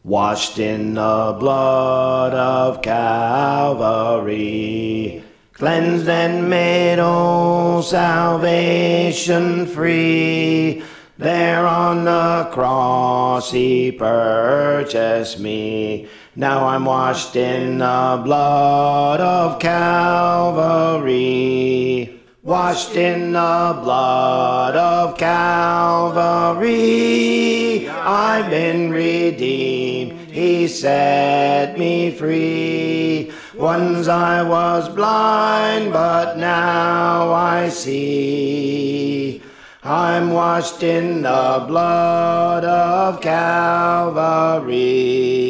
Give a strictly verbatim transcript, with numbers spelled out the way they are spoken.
washed in the blood of Calvary, cleansed and made all salvation free. There on the cross he purchased me. Now I'm washed in the blood of Calvary, washed in the blood of Calvary. I've been redeemed, he set me free. Once I was blind, but now I see. I'm washed in the blood of Calvary.